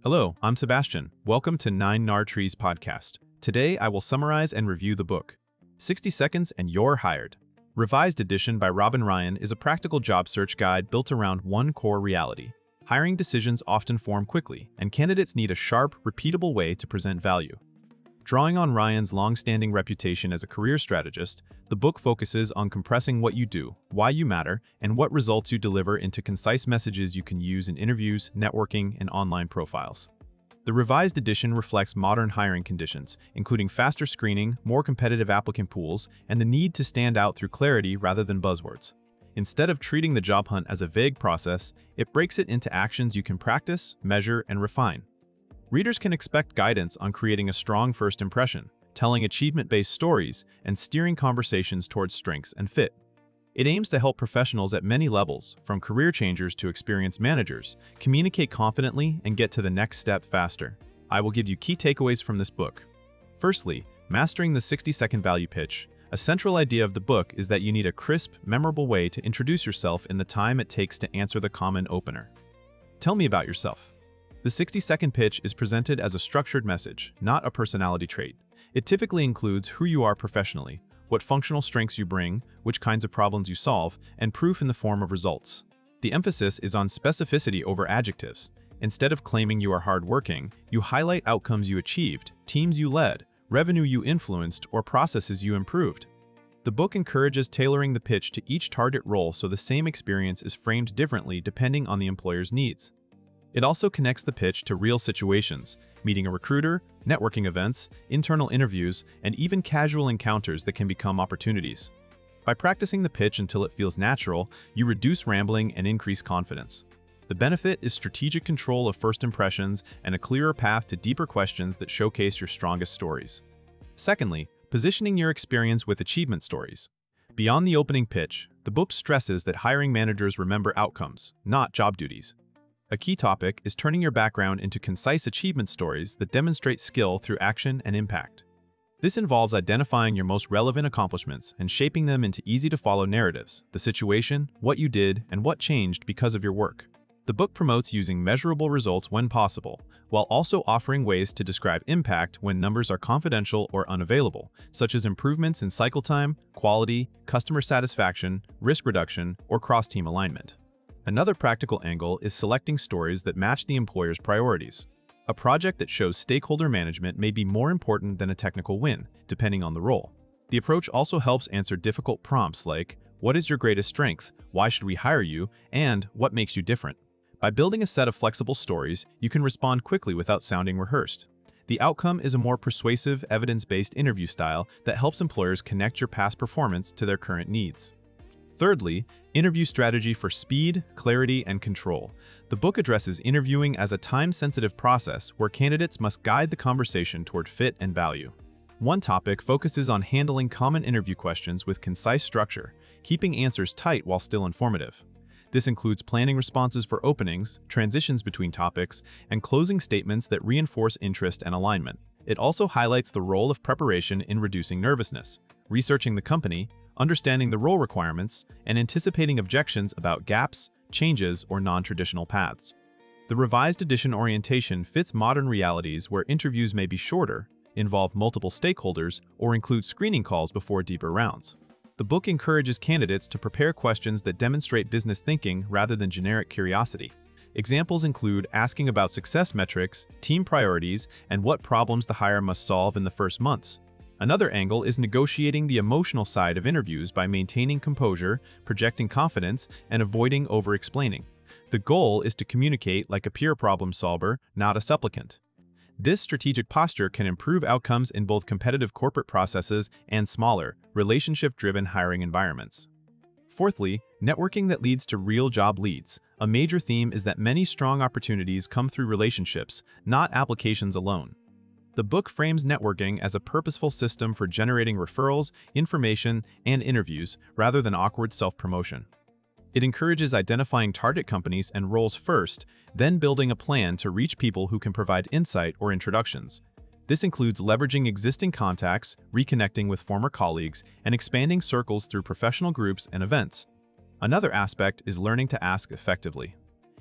Hello, I'm Sebastian. Welcome to 9 Trees podcast. Today, I will summarize and review the book, 60 Seconds and You're Hired. Revised edition by Robin Ryan is a practical job search guide built around one core reality. Hiring decisions often form quickly, and candidates need a sharp, repeatable way to present value. Drawing on Ryan's long-standing reputation as a career strategist, the book focuses on compressing what you do, why you matter, and what results you deliver into concise messages you can use in interviews, networking, and online profiles. The revised edition reflects modern hiring conditions, including faster screening, more competitive applicant pools, and the need to stand out through clarity rather than buzzwords. Instead of treating the job hunt as a vague process, it breaks it into actions you can practice, measure, and refine. Readers can expect guidance on creating a strong first impression, telling achievement-based stories, and steering conversations towards strengths and fit. It aims to help professionals at many levels, from career changers to experienced managers, communicate confidently and get to the next step faster. I will give you key takeaways from this book. Firstly, mastering the 60-second value pitch. A central idea of the book is that you need a crisp, memorable way to introduce yourself in the time it takes to answer the common opener. Tell me about yourself. The 60-second pitch is presented as a structured message, not a personality trait. It typically includes who you are professionally, what functional strengths you bring, which kinds of problems you solve, and proof in the form of results. The emphasis is on specificity over adjectives. Instead of claiming you are hardworking, you highlight outcomes you achieved, teams you led, revenue you influenced, or processes you improved. The book encourages tailoring the pitch to each target role so the same experience is framed differently depending on the employer's needs. It also connects the pitch to real situations, meeting a recruiter, networking events, internal interviews, and even casual encounters that can become opportunities. By practicing the pitch until it feels natural, you reduce rambling and increase confidence. The benefit is strategic control of first impressions and a clearer path to deeper questions that showcase your strongest stories. Secondly, positioning your experience with achievement stories. Beyond the opening pitch, the book stresses that hiring managers remember outcomes, not job duties. A key topic is turning your background into concise achievement stories that demonstrate skill through action and impact. This involves identifying your most relevant accomplishments and shaping them into easy-to-follow narratives, the situation, what you did, and what changed because of your work. The book promotes using measurable results when possible, while also offering ways to describe impact when numbers are confidential or unavailable, such as improvements in cycle time, quality, customer satisfaction, risk reduction, or cross-team alignment. Another practical angle is selecting stories that match the employer's priorities. A project that shows stakeholder management may be more important than a technical win, depending on the role. The approach also helps answer difficult prompts like, what is your greatest strength, why should we hire you, and what makes you different? By building a set of flexible stories, you can respond quickly without sounding rehearsed. The outcome is a more persuasive, evidence-based interview style that helps employers connect your past performance to their current needs. Thirdly, interview strategy for speed, clarity, and control. The book addresses interviewing as a time-sensitive process where candidates must guide the conversation toward fit and value. One topic focuses on handling common interview questions with concise structure, keeping answers tight while still informative. This includes planning responses for openings, transitions between topics, and closing statements that reinforce interest and alignment. It also highlights the role of preparation in reducing nervousness, researching the company, understanding the role requirements, and anticipating objections about gaps, changes, or non-traditional paths. The revised edition orientation fits modern realities where interviews may be shorter, involve multiple stakeholders, or include screening calls before deeper rounds. The book encourages candidates to prepare questions that demonstrate business thinking rather than generic curiosity. Examples include asking about success metrics, team priorities, and what problems the hire must solve in the first months. Another angle is negotiating the emotional side of interviews by maintaining composure, projecting confidence, and avoiding over-explaining. The goal is to communicate like a peer problem solver, not a supplicant. This strategic posture can improve outcomes in both competitive corporate processes and smaller, relationship-driven hiring environments. Fourthly, networking that leads to real job leads. A major theme is that many strong opportunities come through relationships, not applications alone. The book frames networking as a purposeful system for generating referrals, information, and interviews, rather than awkward self-promotion. It encourages identifying target companies and roles first, then building a plan to reach people who can provide insight or introductions. This includes leveraging existing contacts, reconnecting with former colleagues, and expanding circles through professional groups and events. Another aspect is learning to ask effectively.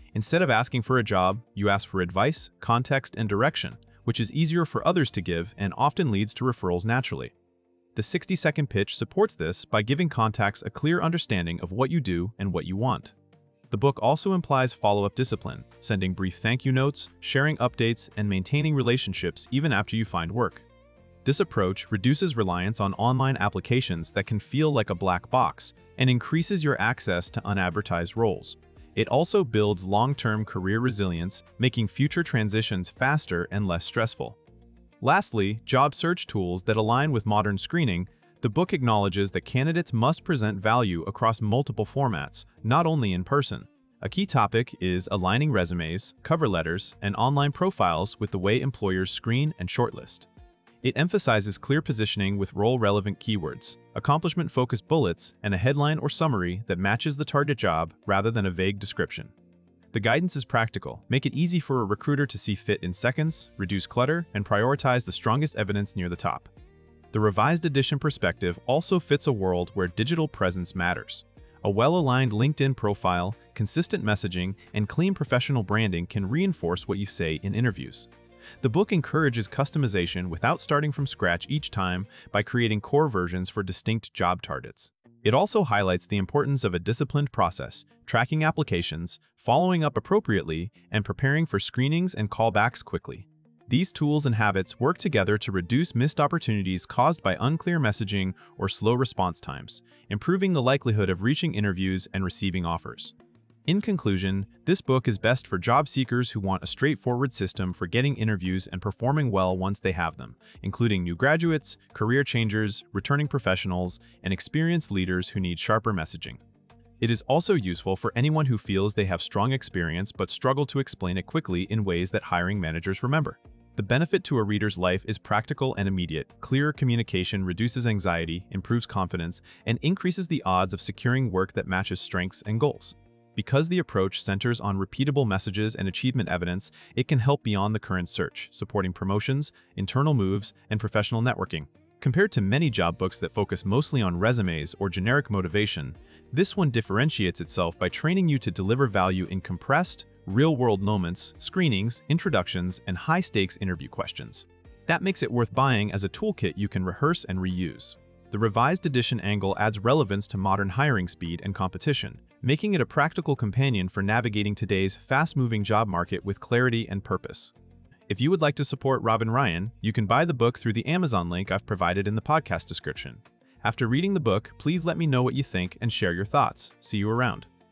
Instead of asking for a job, you ask for advice, context, and direction, which is easier for others to give and often leads to referrals naturally. The 60-second pitch supports this by giving contacts a clear understanding of what you do and what you want. The book also implies follow-up discipline, sending brief thank you notes, sharing updates, and maintaining relationships even after you find work. This approach reduces reliance on online applications that can feel like a black box and increases your access to unadvertised roles. It also builds long-term career resilience, making future transitions faster and less stressful. Lastly, job search tools that align with modern screening. The book acknowledges that candidates must present value across multiple formats, not only in person. A key topic is aligning resumes, cover letters, and online profiles with the way employers screen and shortlist. It emphasizes clear positioning with role-relevant keywords, accomplishment-focused bullets, and a headline or summary that matches the target job rather than a vague description. The guidance is practical. Make it easy for a recruiter to see fit in seconds, reduce clutter, and prioritize the strongest evidence near the top. The revised edition perspective also fits a world where digital presence matters. A well-aligned LinkedIn profile, consistent messaging, and clean professional branding can reinforce what you say in interviews. The book encourages customization without starting from scratch each time by creating core versions for distinct job targets. It also highlights the importance of a disciplined process, tracking applications, following up appropriately, and preparing for screenings and callbacks quickly. These tools and habits work together to reduce missed opportunities caused by unclear messaging or slow response times, improving the likelihood of reaching interviews and receiving offers. In conclusion, this book is best for job seekers who want a straightforward system for getting interviews and performing well once they have them, including new graduates, career changers, returning professionals, and experienced leaders who need sharper messaging. It is also useful for anyone who feels they have strong experience but struggle to explain it quickly in ways that hiring managers remember. The benefit to a reader's life is practical and immediate. Clearer communication reduces anxiety, improves confidence, and increases the odds of securing work that matches strengths and goals. Because the approach centers on repeatable messages and achievement evidence, it can help beyond the current search, supporting promotions, internal moves, and professional networking. Compared to many job books that focus mostly on resumes or generic motivation, this one differentiates itself by training you to deliver value in compressed, real-world moments, screenings, introductions, and high-stakes interview questions. That makes it worth buying as a toolkit you can rehearse and reuse. The revised edition angle adds relevance to modern hiring speed and competition, making it a practical companion for navigating today's fast-moving job market with clarity and purpose. If you would like to support Robin Ryan, you can buy the book through the Amazon link I've provided in the podcast description. After reading the book, please let me know what you think and share your thoughts. See you around.